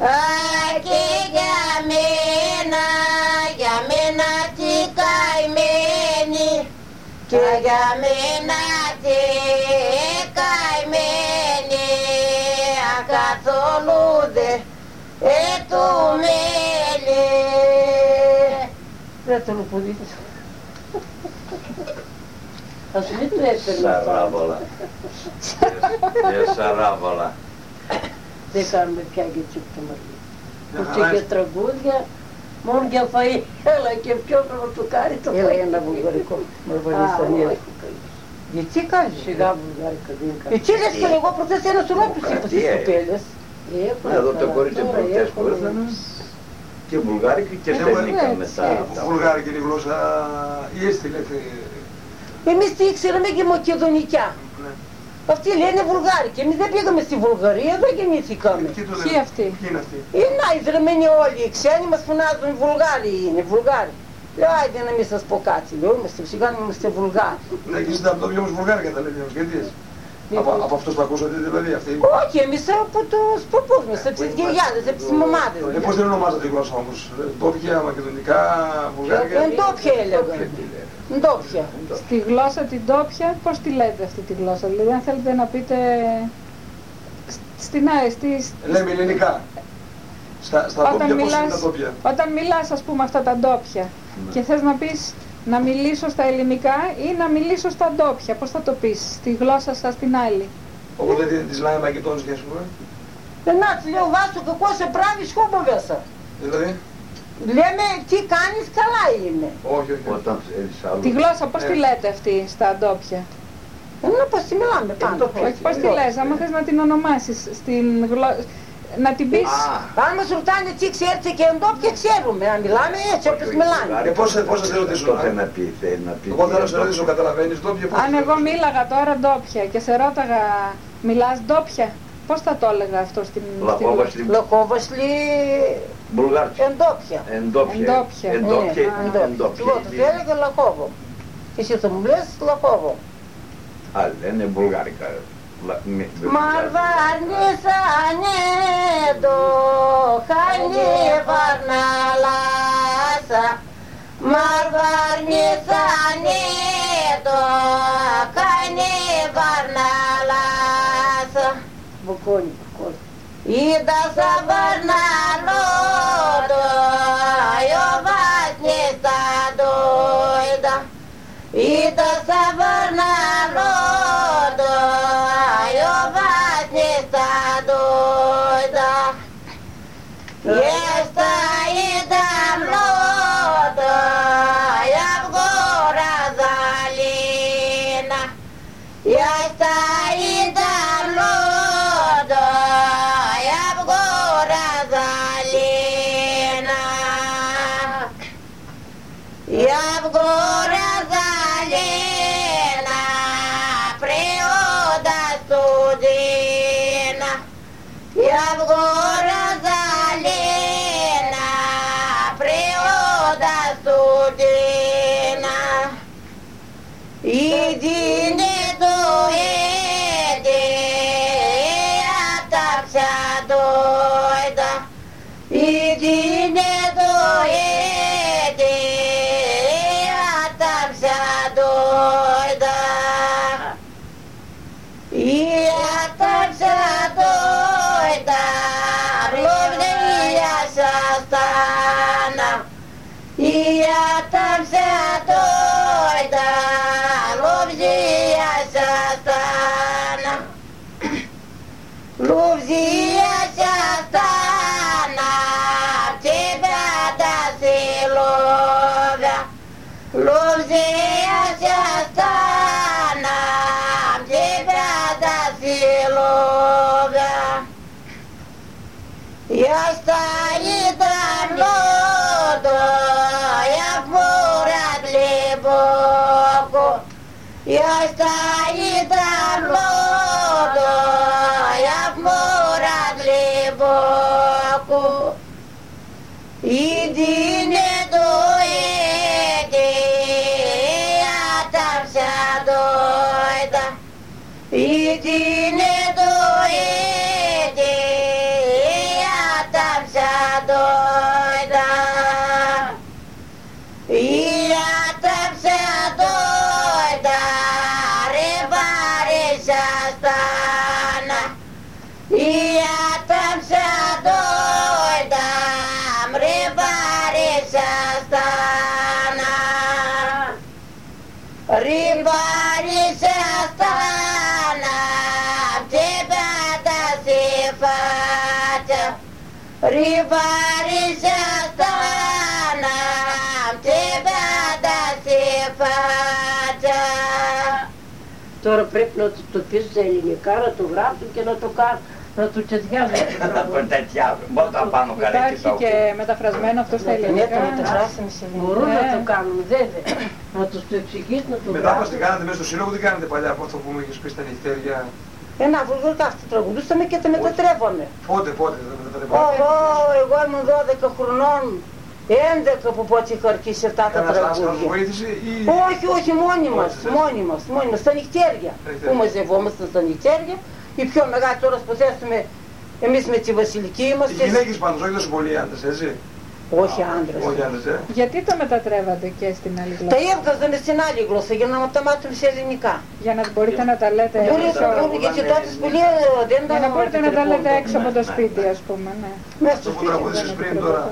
Και για μένα τι καημένη, και για μένα τι καημένη, καθόλου δε ετούμενη. Δεν το λουπουδίτης. Ας μην του έπαιρνε. Σαράβολα. Σαράβολα. Δεν κάνουμε πια και τσιπτομαρλή. Ούτε για τραγούδια, μόνο για φαΐ. Έλα και ποιος να του κάνει το φαΐ. Έλα ένα βουλγαρικό. Μαρβαριστανία. Γιατί κάνεις σιγά βουλγάρικα δεν κάνεις. Έτσι λες και εγώ προτές ένας ουρόπους είπα στις κοπέλες. Εδώ το κορίτσι προτές που ήρθαν και βουλγάρικα και τεχνικά μετά. Βουλγάρικα είναι η γλώσσα ή έτσι λέτε. Εμείς τι ήξεραμε και μακεδονικιά. Αυτοί λένε βουλγάρικοι, εμείς δεν πήγαμε στη Βουλγαρία, δεν γεννηθήκαμε. Ποιοι αυτοί? Είναι οι όλοι, οι ξένοι μας φωνάζουν Βουλγάροι είναι, Βουλγάροι. Λέω, άιντε να μην σας πω κάτι, λέω, είμαστε ψυχάνοι, είμαστε Βουλγάροι. Ναι, και εσείς τα πτώμια όμως Βουλγάρικα τα λέτε, γιατί έτσι. Από αυτούς που ακούσατε δηλαδή αυτοί. Όχι, εμείς από τους ποπούς μας, από τις γιαγιάδες, από τις μαμάδες. Πώς δεν ονομάζατε η γλώσσα όμως, ντόπια, μακεδονικά, βουλγάρικα? Ντόπια έλεγα. Ντόπια. Στη γλώσσα την ντόπια, πώς τη λέτε αυτή τη γλώσσα, δηλαδή αν θέλετε να πείτε στην ΑΕΣΤΗ. Λέμε ελληνικά. Στα ντόπια πώς είναι τα ντόπια. Όταν μιλάς ας πούμε αυτά τα ντόπια και θες να πεις να μιλήσω στα ελληνικά ή να μιλήσω στα ντόπια, πώς θα το πεις, στη γλώσσα σας την άλλη. Οπότε δεν της λέμε μακεδόνσκια ας πούμε. Ενάτσι λέω Βάσο какво σε правиш χубавя са. Δηλαδή. Λέμε τι κάνεις, καλά είναι. Όχι. Τη γλώσσα πώς τη λέτε αυτή στα ντόπια? Να πώς τη μιλάμε πάντα. Όχι πώς τη λες, άμα θες να την ονομάσεις στην γλώσσα, να την πεις. Αν μας ρωτάνε τι ξέρετε και ντόπια ξέρουμε, να μιλάμε έτσι όπως μιλάμε. Πώς θα σε ρωτήσω να πει. Εγώ θέλω να σε ρωτήσω, καταλαβαίνεις ντόπια? Αν εγώ μίλαγα τώρα ντόπια και σε ρώταγα μιλάς ντόπια, πώς θα το έλεγα αυτό στην Λαχόβασλι εντόπια. Вот, я έλεγα Λαχόβο. Και εσύ θα μου λες Λαχόβο. Άλλοι λένε βουλγάρικα. Μαρβάρνησανε το χάνι βαρναλάσα. Μαρβάρνησανε το χάνι βαρναλάσα. Μπουκόνι. Είδα σα βαρναλό το ιωβάσνη στα ντόιδα. Είδα σα βαρναλό το ιωβάσνη στα ντόιδα. Έστα είδα μλότο я в город Залина. Έστα είδα μλότο я в город Залина. Я в город Залина, природа студена. Я в город Залина, природа студена. Иди не дуэди, я так вся дойда. Иди не дуэди, я так вся дойда. И я так вся дойда, ловля я состана. И я так вся дойда, ловля я состана. Ловля я состана, тебя до силовя. Ловля я состана, тебя до силовя. Я стоит давно, я в море глубоко. Я стоит давно, я в море глубоко. Иди не дуэди, я там вся дойда. Иди не дуэди, я там φάτσα, ριβάρισα στάνα, την πάντα στη φάτσα. Τώρα πρέπει να το πεις στα ελληνικά, να το γράψουν και να το κάνουν. Να του τσετιάζουν. Υπάρχει και μεταφρασμένο αυτό στα ελληνικά. Μπορούν να το κάνουν, βέβαια. Να τους το εξηγήσουν, να το γράψουν. Μετά τι κάνατε μέσα στο σύλλογο, τι κάνατε παλιά από αυτό που μου είχες πει στα νυχτέρια? Ένα βουλγορκάστη τραγουδούσαμε και τα μετατρέπαμε. Πότε τα μετατρέπαμε? Εγώ ήμουν 12 χρονών. 11 που πότε είχα αρχίσει αυτά τα τραγούδια. Όχι, μόνοι μας, στα νυχτέρια. Που μαζευόμασταν στα νυχτέρια. Οι πιο μεγάλοι τώρα που θέσουμε εμείς με τη Βασιλική είμαστε. Οι γυναίκες πάντως, όχι τόσο πολλοί άντρες, έτσι. Όχι άντρες. Γιατί το μετατρέβατε και στην άλλη γλώσσα? Τα έβγαζαμε στην άλλη γλώσσα για να τα μάθουμε σε ελληνικά. Για να μπορείτε να τα λέτε έξω. Γιατί τότε σπουδή δεν τα. Για να μπορείτε να τα λέτε έξω από το σπίτι, ας πούμε, ναι. Μέσα στο που τραγουδήσεις πριν τώρα,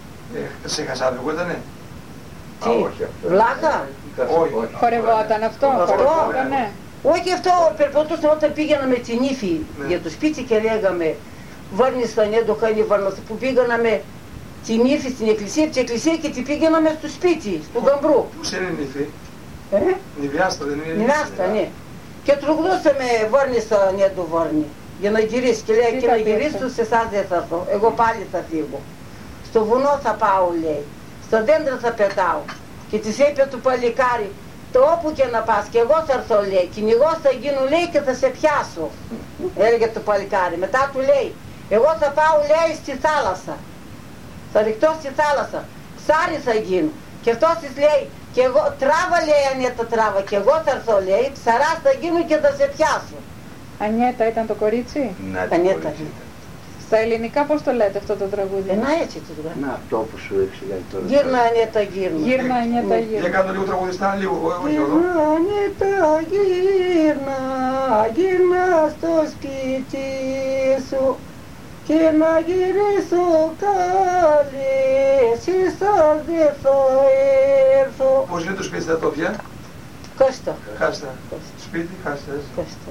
σε χασάβικο ήτανε? Τι, βλάχα? Χορευόταν αυτό, χορευότανε? Όχι αυτό, περπατούσαν όταν πήγαμε την ύφη για το σπίτι και λέγαμε βάρνησαν έντο χάνει βάρνασαν που πήγαμε την ύφη στην εκκλησία, την εκκλησία και την πήγαμε στο σπίτι, στο γαμπρού. Πούς είναι η ύφη? Νιβιάστα δεν είναι? Νιβιάστα, ναι. Και τραγουδούσαμε βάρνησαν έντο βάρνη για να γυρίσει και λέει και να γυρίσω σε εσάς δεν θα έρθω, εγώ πάλι θα φύγω. Στο βουνό θα πάω λέει, στο δέντρο θα πετάω και της είπε του παλικάρι το όπου και να πας και εγώ θα έρθω λέει, κυνηγός θα γίνω λέει και θα σε πιάσω, έλεγε το παλικάρι. Μετά του λέει, εγώ θα πάω λέει στη θάλασσα, θα ρηχτώ στη θάλασσα, ψάρι θα γίνω. Και αυτός της λέει, και εγώ τράβα λέει Ανέτα τράβα, και εγώ θα έρθω λέει, ψαράς θα γίνω και θα σε πιάσω. Ανέτα ήταν το κορίτσι? Ναι, Ανέτα. Στα ελληνικά πώς το λέτε αυτό το τραγούδι? Να έτσι το τραγούδι. Να αυτό που σου εξηγάει τώρα. Γύρνα Ανέτα γύρνα. Γύρνα Ανέτα γύρνα. Για κάτω λίγο τραγουδιστά, λίγο. Γύρνα Ανέτα γύρνα, γύρνα στο σπίτι σου και να γυρίσω καλή, εσάς δεν θα έρθω. Πώς είναι το σπίτι στα τόπια? Κάστα. Χάστα. Σπίτι, χάστα. Κάστα.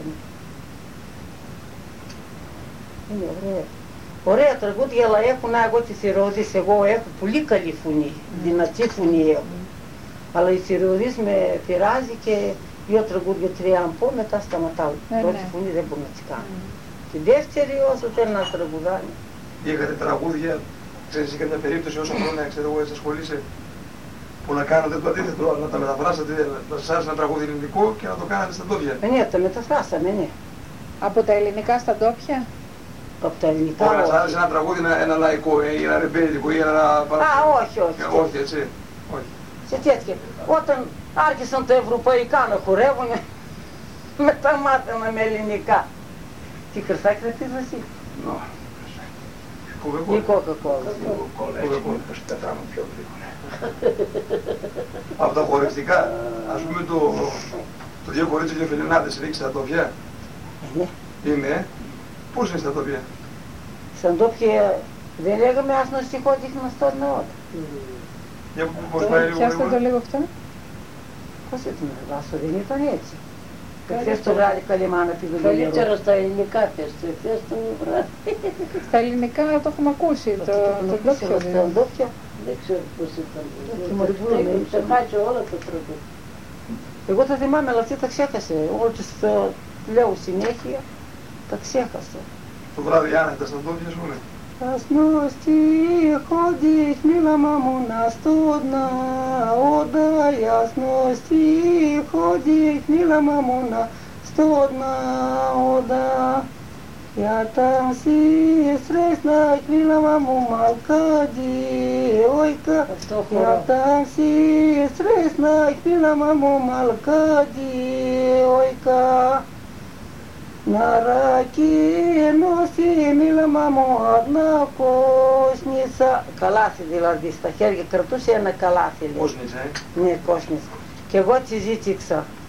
Είναι ωραία. Ωραία τραγούδια, αλλά έχουν εγώ τη Θηριώδης, εγώ έχω πολύ καλή φωνή, δυνατή φωνή έχω. Αλλά η Θηριώδης με πειράζει και δύο τραγούδια, τρία αν πω, μετά σταματάω. Πρώτη φωνή δεν μπορώ να τις κάνω. Τη δεύτερη όσο θέλει να τραγουδάνε. Είχατε τραγούδια, ξέρεις, είχα μια περίπτωση όσο χρόνια, ξέρω εγώ, έτσι ασχολείσαι, που να κάνατε το αντίθετο, να τα μεταφράσατε, να σας άρεσε ένα τραγούδι ελληνικό και να το κάνατε στα ντόπια. Ναι, τα μεταφράσαμε, ναι. Από τα ελληνικά στα ντόπια? Από τα ελληνικά. Ωραία, σας άρεσε ένα τραγούδι, ένα λαϊκό ή ένα ρεμπέλικο ή ένα. Όχι. Όχι, έτσι. Όχι. Σε τέτοια. Όταν άρχισαν τα ευρωπαϊκά να χορεύουν, μετά μάθαμε με ελληνικά. Τι κρασάκι θα πεις εσύ? Coca-Cola. Ή Coca-Cola. Από τα χορευτικά, ας πούμε το δύο κορίτσια και φιλενάδες ρίξει τα τοπιά. Ναι. Είναι. Πώς είναι στα τοπιά? Στα τοπιά δεν λέγαμε ας να στοιχώ δείχνα στον νότο. Για πώς πάει λίγο? Πιάστε το λίγο αυτό. Πώς ήταν να βάσω, δεν ήταν έτσι. Χθες το βράδυ καλή μάνα πήγε το νερό. Καλύτερα στα ελληνικά πες το, χθες το βράδυ. Στα ελληνικά το έχουμε ακούσει, το ντόπιο δηλαδή. Δεν ξέρω πώς ήταν. Έχω ξεχάσει όλα τα τραγούδια. Εγώ τα θυμάμαι, αλλά αυτή τα ξέχασε. Όλο τους λέω συνέχεια, τα ξέχασα. Το βράδυ άνετα στα ντόπια σου είναι. Ας nosti ходить, мила мамуна, студна, ода, ясности ходить, мила мамуна, студна, ода. Я там си среснах, мила маму, малкади, ойка. Я там си среснах, мила маму, малкади, ойка. На раке носи, мила мамо, одна кошница. Каласи δηλαδή στα χέρια, κρατούσε ένα καλάθι. Κόσνησα, Ναι, κόσνησα. Και εγώ τη ζήτηξα.